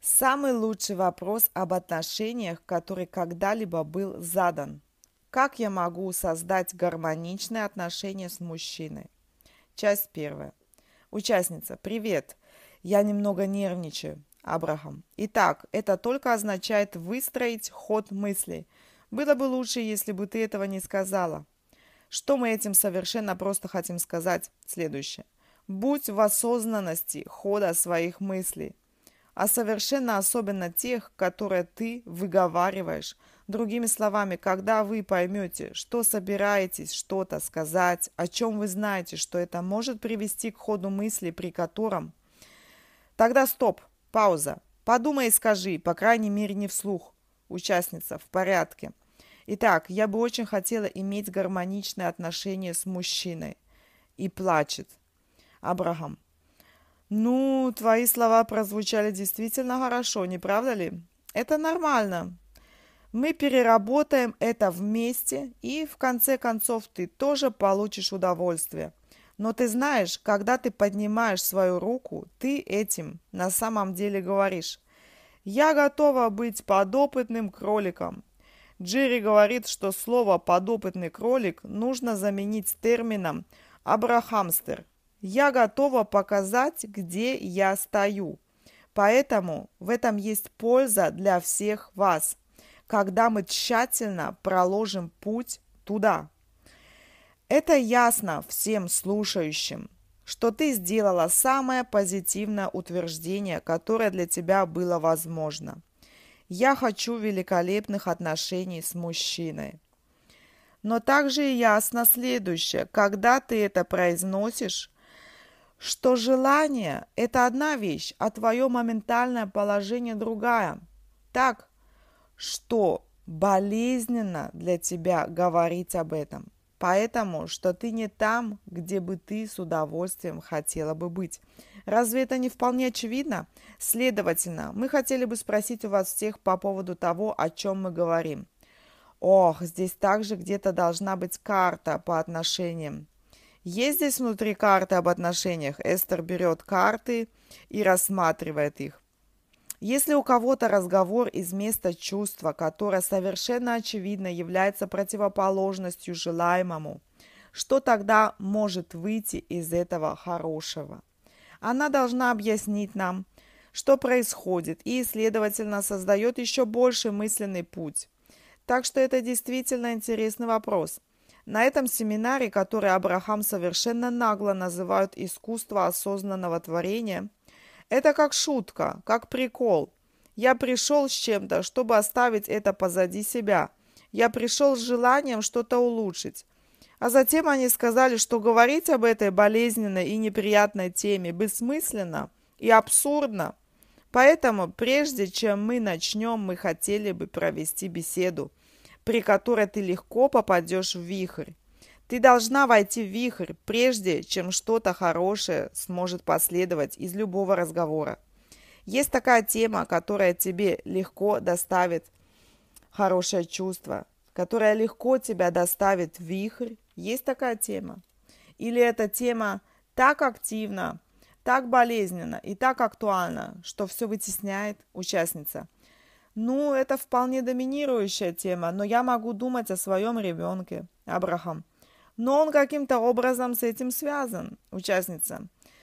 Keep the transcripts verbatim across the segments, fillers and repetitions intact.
Самый лучший вопрос об отношениях, который когда-либо был задан. Как я могу создать гармоничные отношения с мужчиной? Часть первая. Участница. Привет. Я немного нервничаю. Абрахам. Итак, это только означает выстроить ход мыслей. Было бы лучше, если бы ты этого не сказала. Что мы этим совершенно просто хотим сказать? Следующее. Будь в осознанности хода своих мыслей, а совершенно особенно тех, которые ты выговариваешь. Другими словами, когда вы поймете, что собираетесь что-то сказать, о чем вы знаете, что это может привести к ходу мысли, при котором... Тогда стоп, пауза. Подумай и скажи, по крайней мере не вслух. Участница, в порядке. Итак, я бы очень хотела иметь гармоничные отношения с мужчиной. И плачет. Абрахам. Ну, твои слова прозвучали действительно хорошо, не правда ли? Это нормально. Мы переработаем это вместе, и в конце концов ты тоже получишь удовольствие. Но ты знаешь, когда ты поднимаешь свою руку, ты этим на самом деле говоришь: «Я готова быть подопытным кроликом». Джерри говорит, что слово «подопытный кролик» нужно заменить термином «абрахамстер». Я готова показать, где я стою. Поэтому в этом есть польза для всех вас, когда мы тщательно проложим путь туда. Это ясно всем слушающим, что ты сделала самое позитивное утверждение, которое для тебя было возможно. Я хочу великолепных отношений с мужчиной. Но также ясно следующее: когда ты это произносишь, что желание – это одна вещь, а твое моментальное положение другая. Так, что болезненно для тебя говорить об этом, поэтому что ты не там, где бы ты с удовольствием хотела бы быть. Разве это не вполне очевидно? Следовательно, мы хотели бы спросить у вас всех по поводу того, о чем мы говорим. Ох, здесь также где-то должна быть карта по отношениям. Есть здесь внутри карты об отношениях? Эстер берет карты и рассматривает их. Если у кого-то разговор из места чувства, которое совершенно очевидно является противоположностью желаемому, что тогда может выйти из этого хорошего? Она должна объяснить нам, что происходит, и, следовательно, создает еще больше мысленный путь. Так что это действительно интересный вопрос. На этом семинаре, который Абрахам совершенно нагло называют «искусство осознанного творения», это как шутка, как прикол. Я пришел с чем-то, чтобы оставить это позади себя. Я пришел с желанием что-то улучшить. А затем они сказали, что говорить об этой болезненной и неприятной теме бессмысленно и абсурдно. Поэтому, прежде чем мы начнем, мы хотели бы провести беседу, при которой ты легко попадешь в вихрь. Ты должна войти в вихрь, прежде чем что-то хорошее сможет последовать из любого разговора. Есть такая тема, которая тебе легко доставит хорошее чувство, которая легко тебя доставит в вихрь. Есть такая тема? Или эта тема так активна, так болезненна и так актуальна, что все вытесняет? Участница. Ну, это вполне доминирующая тема, но я могу думать о своем ребенке. Абрахам. Но он каким-то образом с этим связан. Участница.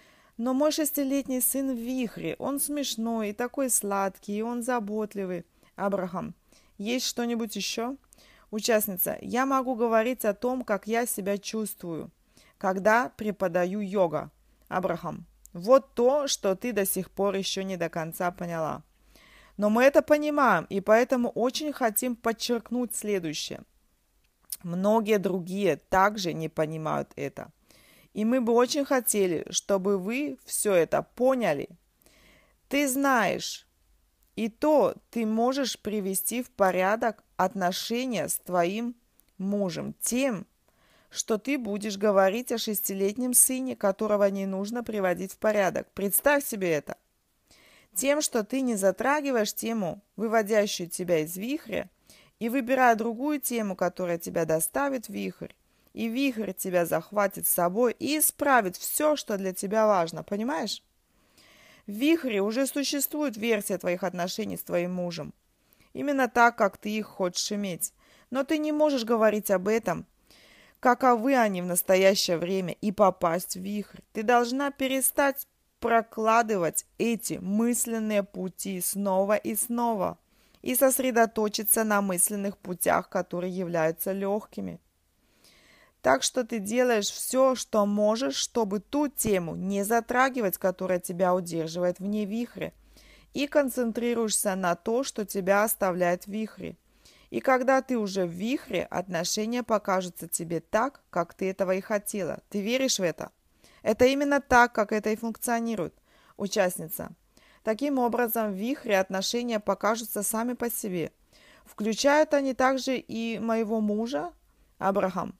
Но мой шестилетний сын в вихре. Он смешной и такой сладкий, и он заботливый. Абрахам. Есть что-нибудь еще? Участница. Я могу говорить о том, как я себя чувствую, когда преподаю йога. Абрахам. Вот то, что ты до сих пор еще не до конца поняла. Но мы это понимаем, и поэтому очень хотим подчеркнуть следующее. Многие другие также не понимают это. И мы бы очень хотели, чтобы вы все это поняли. Ты знаешь, и то ты можешь привести в порядок отношения с твоим мужем тем, что ты будешь говорить о шестилетнем сыне, которого не нужно приводить в порядок. Представь себе это. Тем, что ты не затрагиваешь тему, выводящую тебя из вихря, и выбирая другую тему, которая тебя доставит в вихрь, и вихрь тебя захватит с собой и исправит все, что для тебя важно, понимаешь? В вихре уже существует версия твоих отношений с твоим мужем. Именно так, как ты их хочешь иметь. Но ты не можешь говорить об этом, каковы они в настоящее время, и попасть в вихрь. Ты должна перестать прокладывать эти мысленные пути снова и снова и сосредоточиться на мысленных путях, которые являются легкими. Так что ты делаешь все, что можешь, чтобы ту тему не затрагивать, которая тебя удерживает вне вихря, и концентрируешься на то, что тебя оставляет в вихре. И когда ты уже в вихре, отношения покажутся тебе так, как ты этого и хотела. Ты веришь в это? Это именно так, как это и функционирует. Участница. Таким образом, в вихре отношения покажутся сами по себе. Включают они также и моего мужа, Абрахам.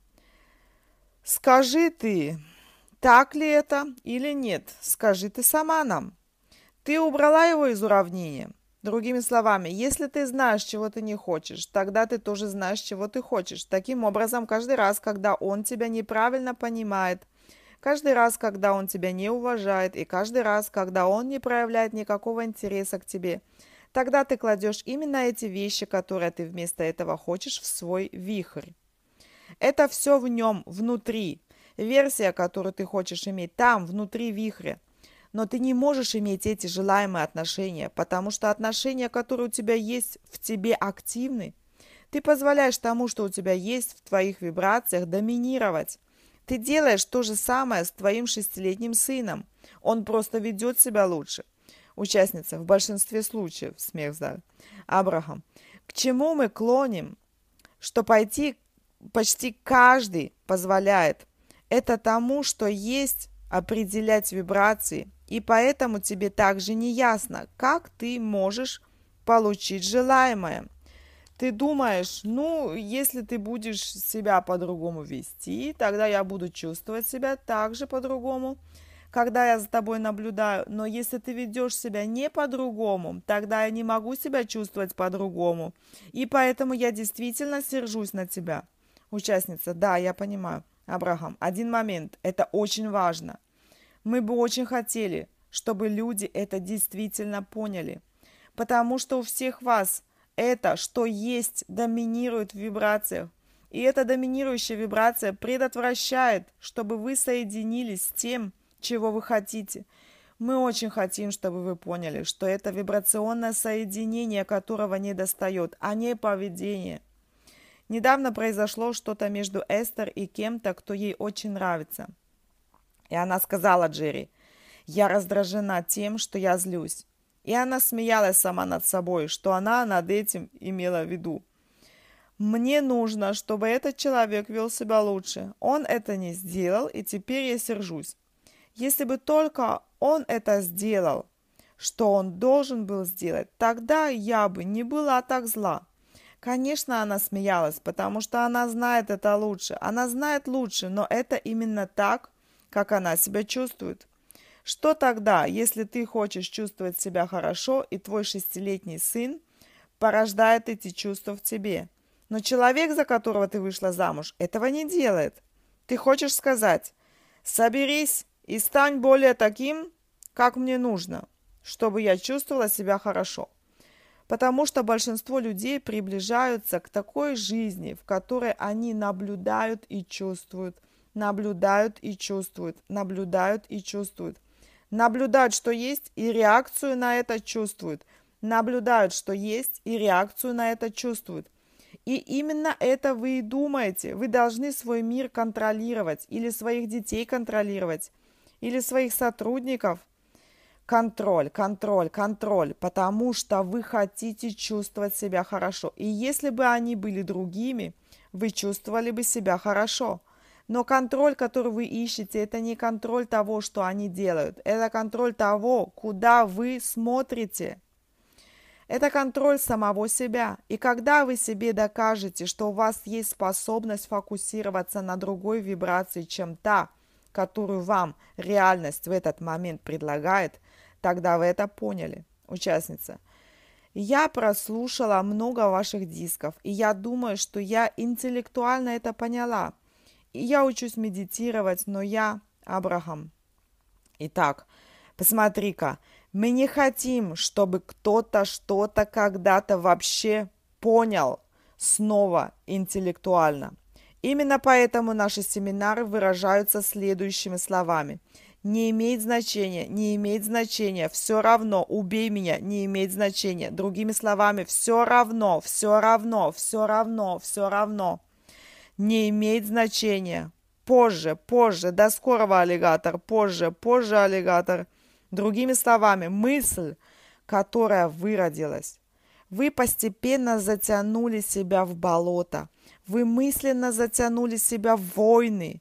Скажи ты, так ли это или нет? Скажи ты сама нам. Ты убрала его из уравнения. Другими словами, если ты знаешь, чего ты не хочешь, тогда ты тоже знаешь, чего ты хочешь. Таким образом, каждый раз, когда он тебя неправильно понимает, каждый раз, когда он тебя не уважает, и каждый раз, когда он не проявляет никакого интереса к тебе, тогда ты кладешь именно эти вещи, которые ты вместо этого хочешь, в свой вихрь. Это все в нем, внутри. Версия, которую ты хочешь иметь там, внутри вихря. Но ты не можешь иметь эти желаемые отношения, потому что отношения, которые у тебя есть, в тебе активны. Ты позволяешь тому, что у тебя есть в твоих вибрациях, доминировать. Ты делаешь то же самое с твоим шестилетним сыном. Он просто ведет себя лучше. Участница, в большинстве случаев, смех в зале. Абрахам, к чему мы клоним? Что пойти почти каждый позволяет. Это тому, что есть, определять вибрации. И поэтому тебе также не ясно, как ты можешь получить желаемое. Ты думаешь, ну, если ты будешь себя по-другому вести, тогда я буду чувствовать себя также по-другому, когда я за тобой наблюдаю. Но если ты ведешь себя не по-другому, тогда я не могу себя чувствовать по-другому. И поэтому я действительно сержусь на тебя. Участница, да, я понимаю. Абрахам, один момент, это очень важно. Мы бы очень хотели, чтобы люди это действительно поняли. Потому что у всех вас это, что есть, доминирует в вибрациях. И эта доминирующая вибрация предотвращает, чтобы вы соединились с тем, чего вы хотите. Мы очень хотим, чтобы вы поняли, что это вибрационное соединение, которого не достает, а не поведение. Недавно произошло что-то между Эстер и кем-то, кто ей очень нравится. И она сказала Джерри, я раздражена тем, что я злюсь. И она смеялась сама над собой, что она над этим имела в виду. Мне нужно, чтобы этот человек вел себя лучше. Он это не сделал, и теперь я сержусь. Если бы только он это сделал, что он должен был сделать, тогда я бы не была так зла. Конечно, она смеялась, потому что она знает это лучше. Она знает лучше, но это именно так, как она себя чувствует. Что тогда, если ты хочешь чувствовать себя хорошо, и твой шестилетний сын порождает эти чувства в тебе? Но человек, за которого ты вышла замуж, этого не делает. Ты хочешь сказать, соберись и стань более таким, как мне нужно, чтобы я чувствовала себя хорошо. Потому что большинство людей приближаются к такой жизни, в которой они наблюдают и чувствуют, наблюдают и чувствуют, наблюдают и чувствуют. Наблюдают, что есть, и реакцию на это чувствуют. Наблюдают, что есть, и реакцию на это чувствуют. И именно это вы и думаете. Вы должны свой мир контролировать, или своих детей контролировать, или своих сотрудников. Контроль, контроль, контроль, потому что вы хотите чувствовать себя хорошо. И если бы они были другими, вы чувствовали бы себя хорошо. Но контроль, который вы ищете, это не контроль того, что они делают. Это контроль того, куда вы смотрите. Это контроль самого себя. И когда вы себе докажете, что у вас есть способность фокусироваться на другой вибрации, чем та, которую вам реальность в этот момент предлагает, тогда вы это поняли. Участница. Я прослушала много ваших дисков, и я думаю, что я интеллектуально это поняла. И я учусь медитировать, но я Абрахам. Итак, посмотри-ка, Мы не хотим, чтобы кто-то что-то когда-то вообще понял снова интеллектуально. Именно поэтому наши семинары выражаются следующими словами. Не имеет значения, не имеет значения, все равно, убей меня, не имеет значения. Другими словами, все равно, все равно, все равно, все равно. Не имеет значения. Позже, позже, до скорого, аллигатор, позже, позже, аллигатор. Другими словами, мысль, которая выродилась. Вы постепенно затянули себя в болото. Вы мысленно затянули себя в войны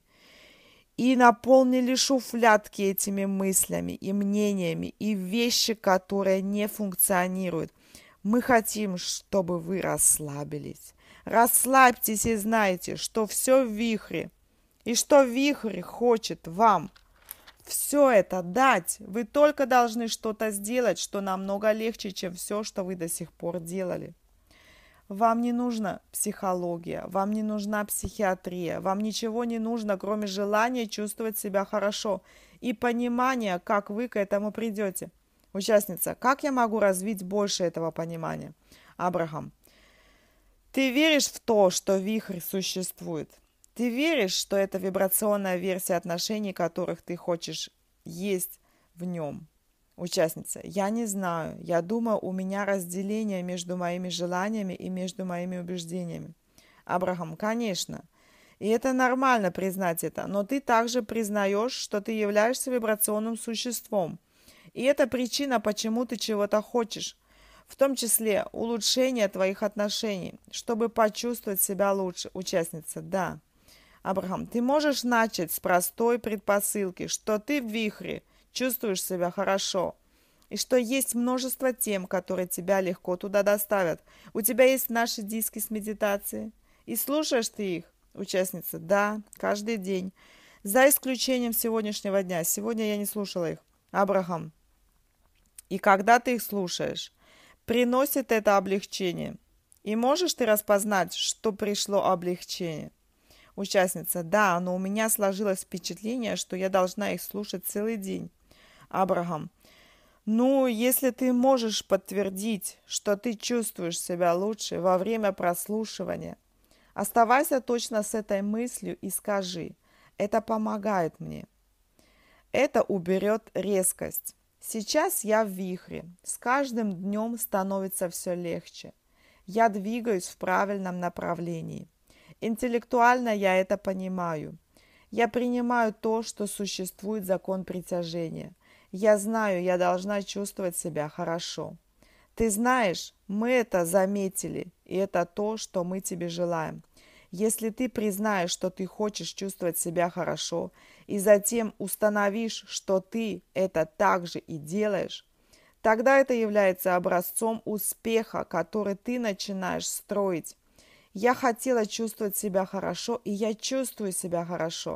и наполнили шуфлядки этими мыслями и мнениями и вещи, которые не функционируют. Мы хотим, чтобы вы расслабились. Расслабьтесь и знайте, что все в вихре. И что вихрь хочет вам все это дать. Вы только должны что-то сделать, что намного легче, чем все, что вы до сих пор делали. Вам не нужна психология, вам не нужна психиатрия, вам ничего не нужно, кроме желания чувствовать себя хорошо и понимания, как вы к этому придете. Участница, как я могу развить больше этого понимания? Абрахам, ты веришь в то, что вихрь существует? Ты веришь, что это вибрационная версия отношений, которых ты хочешь есть в нем? Участница, я не знаю. Я думаю, у меня разделение между моими желаниями и между моими убеждениями. Абрахам, конечно. И это нормально признать это, но ты также признаешь, что ты являешься вибрационным существом. И это причина, почему ты чего-то хочешь. В том числе улучшение твоих отношений, чтобы почувствовать себя лучше. Участница, да. Абрахам, ты можешь начать с простой предпосылки, что ты в вихре чувствуешь себя хорошо, и что есть множество тем, которые тебя легко туда доставят. У тебя есть наши диски с медитацией, и слушаешь ты их? Участница, да, каждый день, за исключением сегодняшнего дня. Сегодня я не слушала их. Абрахам, и когда ты их слушаешь, приносит это облегчение, и можешь ты распознать, что пришло облегчение? Участница, да, но у меня сложилось впечатление, что я должна их слушать целый день. Абрахам, ну, если ты можешь подтвердить, что ты чувствуешь себя лучше во время прослушивания, оставайся точно с этой мыслью и скажи, это помогает мне. Это уберет резкость. Сейчас я в вихре, с каждым днем становится все легче. Я двигаюсь в правильном направлении. Интеллектуально я это понимаю. Я принимаю то, что существует закон притяжения. Я знаю, я должна чувствовать себя хорошо. Ты знаешь, мы это заметили, и это то, что мы тебе желаем. Если ты признаешь, что ты хочешь чувствовать себя хорошо, и затем установишь, что ты это также и делаешь, тогда это является образцом успеха, который ты начинаешь строить. Я хотела чувствовать себя хорошо, и я чувствую себя хорошо.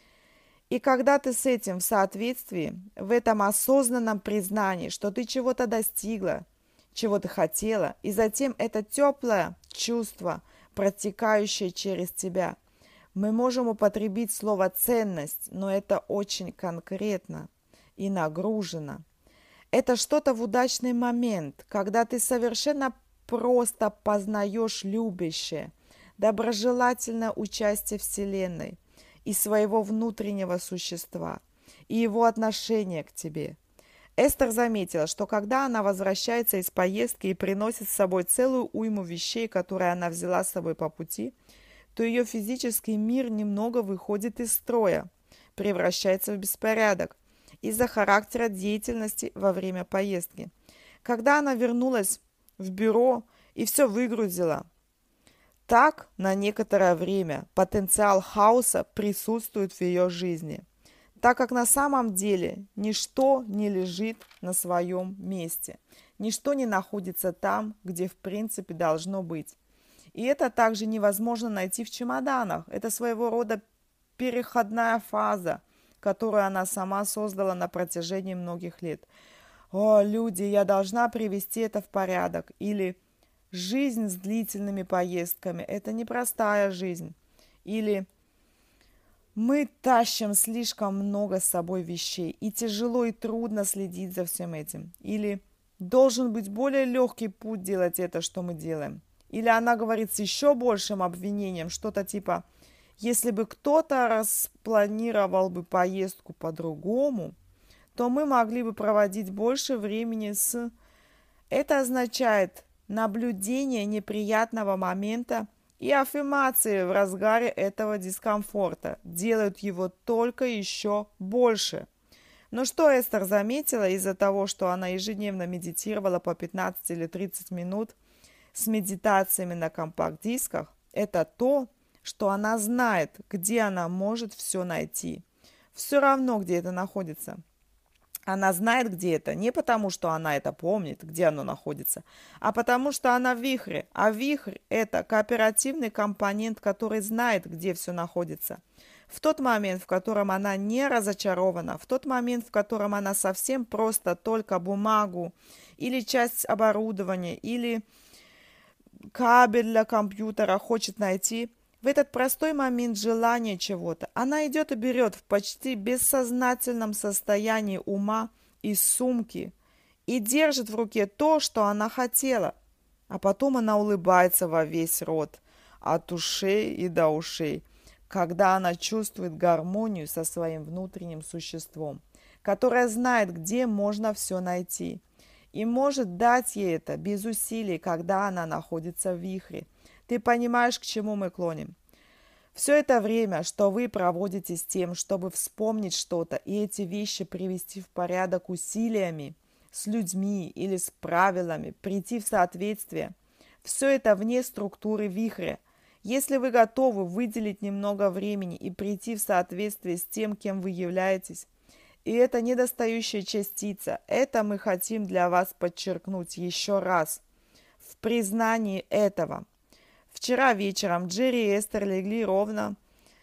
И когда ты с этим в соответствии, в этом осознанном признании, что ты чего-то достигла, чего ты хотела, и затем это теплое чувство, протекающее через тебя, мы можем употребить слово «ценность», но это очень конкретно и нагружено. Это что-то в удачный момент, когда ты совершенно просто познаешь любящее, доброжелательное участие Вселенной и своего внутреннего существа, и его отношение к тебе. Эстер заметила, что когда она возвращается из поездки и приносит с собой целую уйму вещей, которые она взяла с собой по пути, то ее физический мир немного выходит из строя, превращается в беспорядок из-за характера деятельности во время поездки. Когда она вернулась в бюро и все выгрузила, так на некоторое время потенциал хаоса присутствует в ее жизни, так как на самом деле ничто не лежит на своем месте, ничто не находится там, где в принципе должно быть. И это также невозможно найти в чемоданах. Это своего рода переходная фаза, которую она сама создала на протяжении многих лет. «О, люди, я должна привести это в порядок». Или «Жизнь с длительными поездками – это непростая жизнь». Или Мы тащим слишком много с собой вещей, и тяжело и трудно следить за всем этим. Или должен быть более легкий путь делать это, что мы делаем. Или она говорит с еще большим обвинением, что-то типа, если бы кто-то распланировал бы поездку по-другому, то мы могли бы проводить больше времени с... Это означает наблюдение неприятного момента и аффирмации в разгаре этого дискомфорта делают его только еще больше. Но что Эстер заметила из-за того, что она ежедневно медитировала по пятнадцать или тридцать минут с медитациями на компакт-дисках, это то, что она знает, где она может все найти. Все равно, где это находится. Она знает, где это, не потому, что она это помнит, где оно находится, а потому, что она в вихре. А вихрь– это кооперативный компонент, который знает, где все находится. В тот момент, в котором она не разочарована, в тот момент, в котором она совсем просто только бумагу или часть оборудования, или кабель для компьютера хочет найти, в этот простой момент желания чего-то, она идет и берет в почти бессознательном состоянии ума из сумки и держит в руке то, что она хотела. А потом она улыбается во весь рот, от ушей и до ушей, когда она чувствует гармонию со своим внутренним существом, которое знает, где можно все найти, и может дать ей это без усилий, когда она находится в вихре. Ты понимаешь, к чему мы клоним? Все это время, что вы проводите с тем, чтобы вспомнить что-то и эти вещи привести в порядок усилиями, с людьми или с правилами, прийти в соответствие, все это вне структуры вихря. Если вы готовы выделить немного времени и прийти в соответствие с тем, кем вы являетесь, и это недостающая частица, это мы хотим для вас подчеркнуть еще раз в признании этого. Вчера вечером Джерри и Эстер легли ровно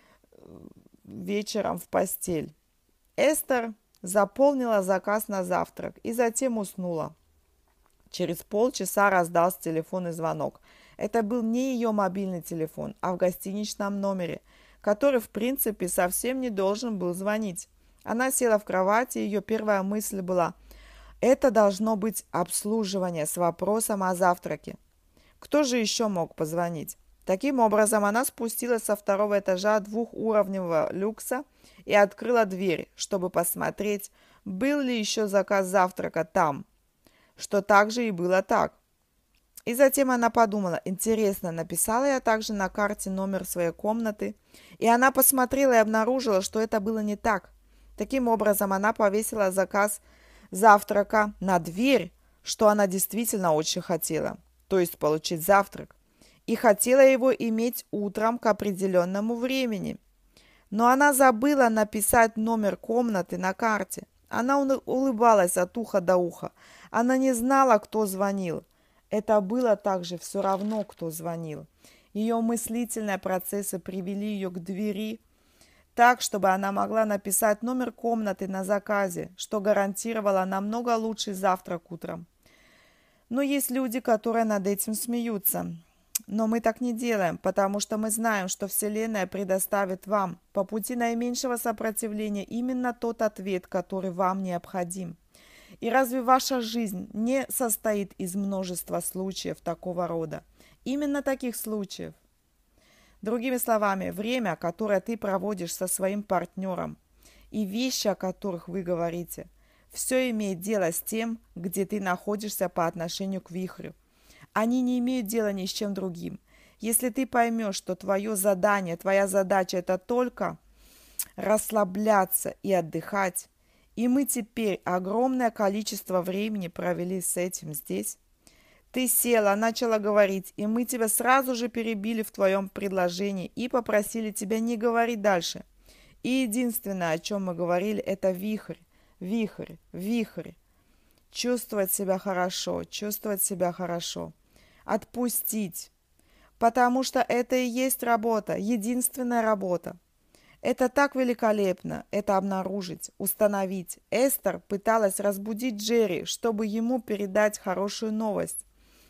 вечером в постель. Эстер заполнила заказ на завтрак и затем уснула. Через полчаса раздался телефонный звонок. Это был не ее мобильный телефон, а в гостиничном номере, который, в принципе, совсем не должен был звонить. Она села в кровати, и ее первая мысль была: это должно быть обслуживание с вопросом о завтраке. Кто же еще мог позвонить? Таким образом, она спустилась со второго этажа двухуровневого люкса и открыла дверь, чтобы посмотреть, был ли еще заказ завтрака там, что также и было так. И затем она подумала: интересно, написала я также на карте номер своей комнаты? И она посмотрела и обнаружила, что это было не так. Таким образом, она повесила заказ завтрака на дверь, что она действительно очень хотела, то есть получить завтрак, и хотела его иметь утром к определенному времени. Но она забыла написать номер комнаты на карте. Она улыбалась от уха до уха. Она не знала, кто звонил. Это было также все равно, кто звонил. Ее мыслительные процессы привели ее к двери так, чтобы она могла написать номер комнаты на заказе, что гарантировало намного лучший завтрак утром. Но есть люди, которые над этим смеются. Но мы так не делаем, потому что мы знаем, что Вселенная предоставит вам по пути наименьшего сопротивления именно тот ответ, который вам необходим. И разве ваша жизнь не состоит из множества случаев такого рода? Именно таких случаев. Другими словами, время, которое ты проводишь со своим партнером, и вещи, о которых вы говорите, все имеет дело с тем, где ты находишься по отношению к вихрю. Они не имеют дела ни с чем другим. Если ты поймешь, что твое задание, твоя задача – это только расслабляться и отдыхать, и мы теперь огромное количество времени провели с этим здесь, ты села, начала говорить, и мы тебя сразу же перебили в твоем предложении и попросили тебя не говорить дальше. И единственное, о чем мы говорили, это вихрь, вихрь, вихрь. Чувствовать себя хорошо, чувствовать себя хорошо. Отпустить. Потому что это и есть работа, единственная работа. Это так великолепно, это обнаружить, установить. Эстер пыталась разбудить Джерри, чтобы ему передать хорошую новость.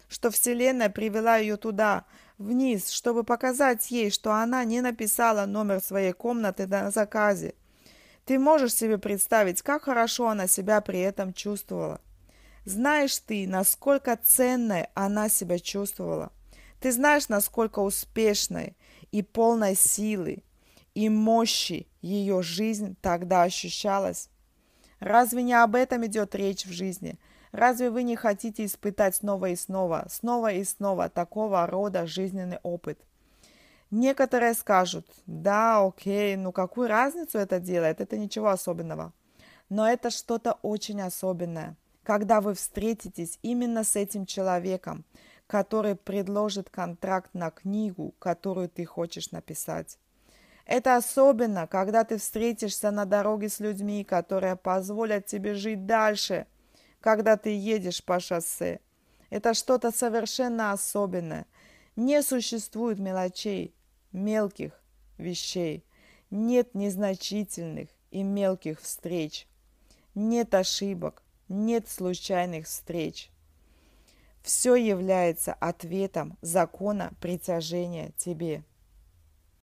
что Вселенная привела ее туда, вниз, чтобы показать ей, что она не написала номер своей комнаты на заказе. Ты можешь себе представить, как хорошо она себя при этом чувствовала. Знаешь ты, насколько ценной она себя чувствовала. Ты знаешь, насколько успешной и полной силы и мощи ее жизнь тогда ощущалась. Разве не об этом идет речь в жизни? Разве вы не хотите испытать снова и снова, снова и снова такого рода жизненный опыт? Некоторые скажут: да, окей, ну какую разницу это делает, это ничего особенного. Но это что-то очень особенное, когда вы встретитесь именно с этим человеком, который предложит контракт на книгу, которую ты хочешь написать. Это особенно, когда ты встретишься на дороге с людьми, которые позволят тебе жить дальше, когда ты едешь по шоссе. Это что-то совершенно особенное. Не существует мелочей, мелких вещей. Нет незначительных и мелких встреч. Нет ошибок, нет случайных встреч. Все является ответом закона притяжения тебе.